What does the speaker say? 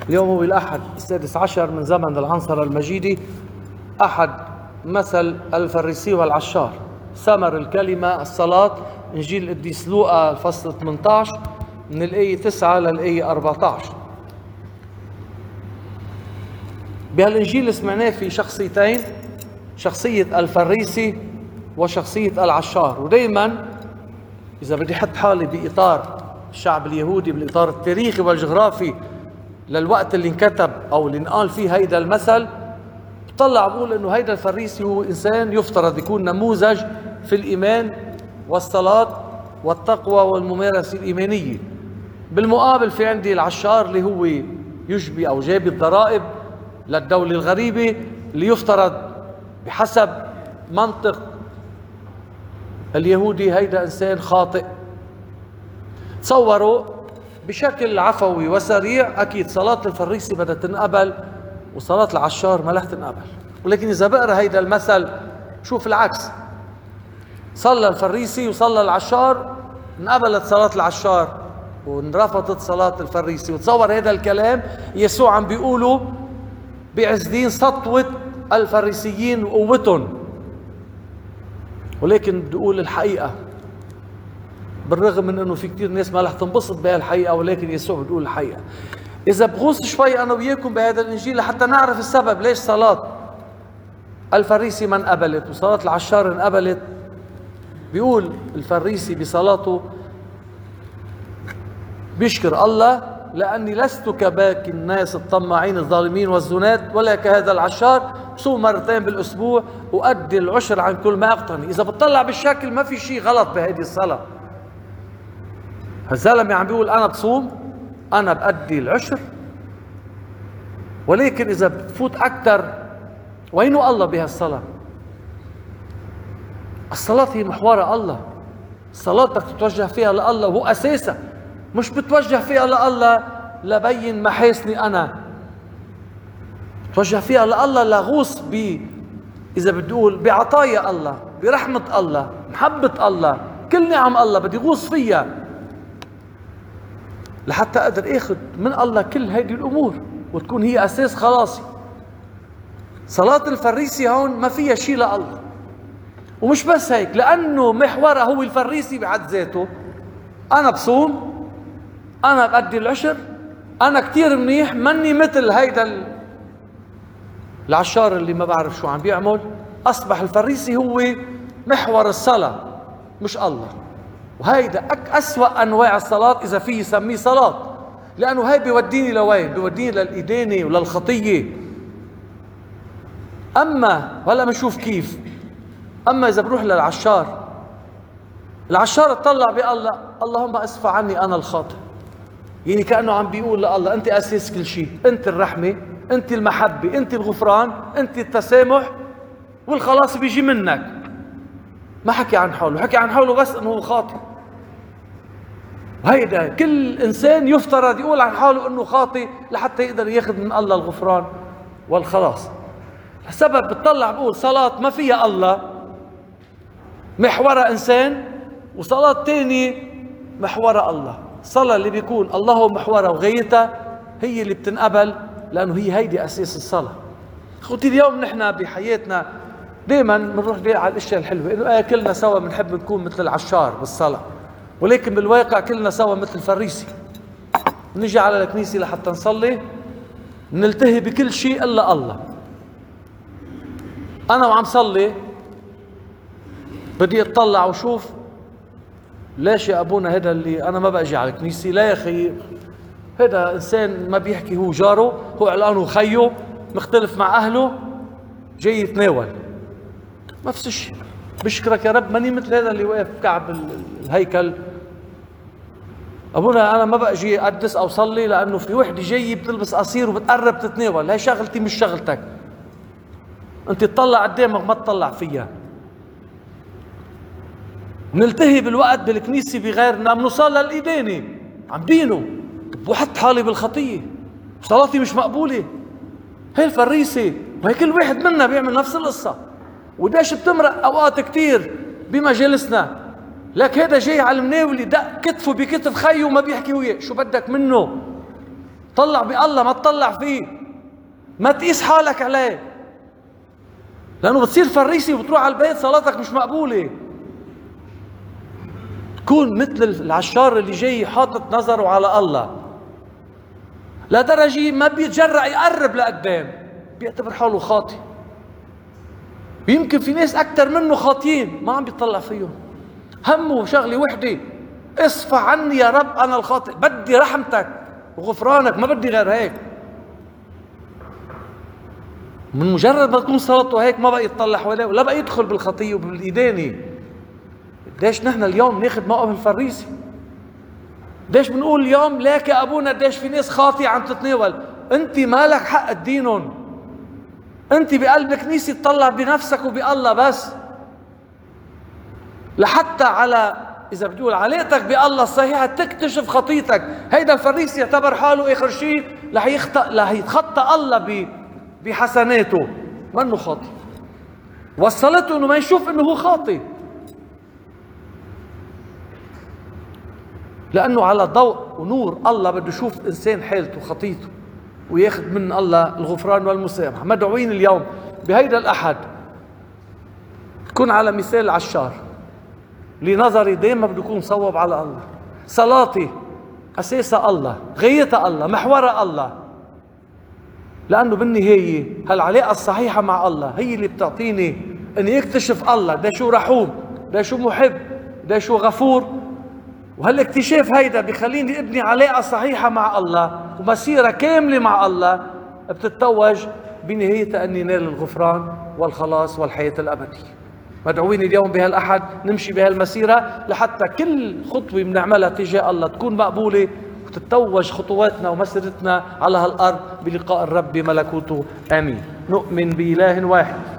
اليوم هو الأحد 16 من زمن العنصرة المجيدي، أحد مثل الفريسي والعشار. ثمر الكلمة الصلاة، إنجيل القديس لوقا الفصل 18 من الآية 9 للآية 14. بهالإنجيل سمعناه في شخصيتين، شخصية الفريسي وشخصية العشار. ودايما إذا بدي أحط حالي بإطار الشعب اليهودي، بالإطار التاريخي والجغرافي للوقت اللي انكتب أو اللي انقال فيه هيدا المثل، بطلع بقول إنه هيدا الفريسي هو إنسان يفترض يكون نموذج في الإيمان والصلاة والتقوى والممارسة الإيمانية. بالمقابل في عندي العشار اللي هو يجبي أو جابي الضرائب للدولة الغريبة، اللي يفترض بحسب منطق اليهودي هيدا إنسان خاطئ. تصوروا بشكل عفوي وسريع، أكيد صلاة الفريسي بدها تنقبل وصلاة العشار ما رح تنقبل. ولكن إذا بقرأ هيدا المثل شوف العكس، صلى الفريسي وصلى العشار، انقبلت صلاة العشار وانرفضت صلاة الفريسي. وتصور هذا الكلام يسوع عم بيقوله بعز دين سطوة الفريسيين وقوتهم. ولكن بدي أقول الحقيقة، بالرغم من أنه في كتير ناس ما رح تنبسط بهالحقيقة، ولكن يسوع بيقول الحقيقة. إذا بغوص شوي أنا وياكم بهذا الإنجيل لحتى نعرف السبب ليش صلاة الفريسي ما انقبلت وصلاة العشار انقبلت. بيقول الفريسي بصلاته بيشكر الله: لأني لست كباقي الناس الطماعين الظالمين والزنات، ولا كهذا العشار، صوم مرتين بالأسبوع وأدي العشر عن كل ما أقتني. إذا بتطلع بالشكل ما في شيء غلط بهذه الصلاة. هالزلمة عم بيقول أنا بصوم، أنا بأدي العشر. ولكن إذا بتفوت أكثر، وينه الله بهالصلاة؟ الصلاة هي محورها الله. الصلاة بدك تتوجه فيها لله، وهو أساسا مش بتوجه فيها لله لبين محاسني أنا، بتوجه فيها لله لغوص إذا بدي أقول بعطايا الله، برحمة الله، محبة الله، كل نعم الله بدي غوص فيها لحتى أقدر أخذ من الله كل هذه الأمور وتكون هي أساس خلاصي. صلاة الفريسي هون ما فيها شيء لله. ومش بس هيك، لأنه محورها هو الفريسي بعد ذاته. أنا بصوم، أنا بأدي العشر، أنا كتير منيح، مني مثل هيدا العشار اللي ما بعرف شو عم بيعمل. أصبح الفريسي هو محور الصلاة مش الله. وهيدا أسوأ أنواع الصلاة إذا فيه يسميه صلاة، لأنه هاي بيوديني لوين؟ بيوديني للإدانة وللخطية. أما ولا بنشوف كيف. أما إذا بروح للعشار، العشار اطلع بالله: اللهم اسفع عني أنا الخاطئ. يعني كأنه عم بيقول لله: أنت أساس كل شيء، أنت الرحمة، أنت المحبة، أنت الغفران، أنت التسامح، والخلاص بيجي منك. ما حكي عن حوله، حكي عن حوله بس أنه خاطئ. وهيدا كل إنسان يفترض يقول عن حاله أنه خاطئ لحتى يقدر ياخذ من الله الغفران والخلاص. السبب بتطلع بقول صلاة ما فيها الله، محورها إنسان، وصلاة تاني محورها الله. الصلاة اللي بيكون الله محورها وغايتها هي اللي بتنقبل، لأنه هي هيدي أساس الصلاة. أخوتي اليوم نحن بحياتنا دائما بنروح على الأشياء الحلوة، إنه كلنا سوا بنحب نكون مثل العشار بالصلاة، ولكن بالواقع كلنا سوا مثل الفريسي. نجي على الكنيسة لحتى نصلي، نلتهي بكل شيء إلا الله. أنا وعم صلي بدي أطلع وشوف: ليش يا أبونا هذا اللي أنا ما بأجي على الكنيسة؟ لا يا أخي، هذا إنسان ما بيحكي، هو جاره، هو علانه خيه، مختلف مع أهله، جاي يتناول. نفس الشيء. بشكرك يا رب ماني مثل هذا اللي واقف بكعب الهيكل. أبونا أنا ما بأجي أقدس أو صلي لأنه في وحدة جاي بتلبس قصير وبتقرب تتناول. هاي شغلتي مش شغلتك. أنت تطلع قدامك ما تطلع فيها. نلتهي بالوقت بالكنيسة بغيرنا، بنوصل للإدانة، عم دينه وحط حالي بالخطية، صلاتي مش مقبولة. هي الفريسة، وهي كل واحد منا بيعمل نفس القصة. وداش بتمرق أوقات كتير بمجالسنا. لك هذا جاي على المناولة دق كتفه بكتف خيه وما بيحكي وياه. شو بدك منه؟ طلع بالله، ما تطلع فيه، ما تقيس حالك عليه، لأنه بتصير فريسي وبتروح على البيت صلاتك مش مقبولة. تكون مثل العشار اللي جاي حاطط نظره على الله لدرجة ما بيتجرأ يقرب لقدام، بيعتبر حاله خاطئ. ويمكن في ناس أكثر منه خاطئين ما عم بيطلع فيهم، همه شغلة وحدة: اصفى عني يا رب أنا الخاطئ، بدي رحمتك وغفرانك، ما بدي غير هيك. من مجرد ما تكون صلاته هيك ما بقى يتطلع حواليه ولا بقى يدخل بالخطية وبالإدانة. قديش نحن اليوم ناخذ موقف الفريسي؟ قديش بنقول اليوم ليك يا أبونا قديش في ناس خاطئة عم تتناول؟ أنت مالك حق تدينهم، أنت بقلب كنيسة تطلع بنفسك وبالله بس، لحتى على إذا بتقول علاقتك بالله الصحيحة تكتشف خطيتك. هيدا الفريسي يعتبر حاله آخر شيء رح يتخطى الله بحسناته، منه خاطئ، وصلته إنه ما يشوف إنه هو خاطئ، لأنه على ضوء ونور الله بده يشوف إنسان حالته وخطيته وياخذ من الله الغفران والمسامحة. مدعوين اليوم بهيدا الأحد تكون على مثال العشار. لنظري دائما بده يكون صوب على الله، صلاتي أساسها الله، غايتها الله، محورها الله، لأنه بالنهاية هالعلاقة الصحيحة مع الله هي اللي بتعطيني أني اكتشف الله ده شو رحوم، ده شو محب، ده شو غفور. وهالاكتشاف هيدا بيخليني ابني علاقة صحيحة مع الله ومسيرة كاملة مع الله بتتوج بنهايتها أني نال الغفران والخلاص والحياة الأبدية. مدعوين اليوم بهالأحد نمشي بهالمسيرة لحتى كل خطوة بنعملها تجاه الله تكون مقبولة وتتوج خطواتنا ومسيرتنا على هالأرض بلقاء الرب بملكوته. آمين. نؤمن بإله واحد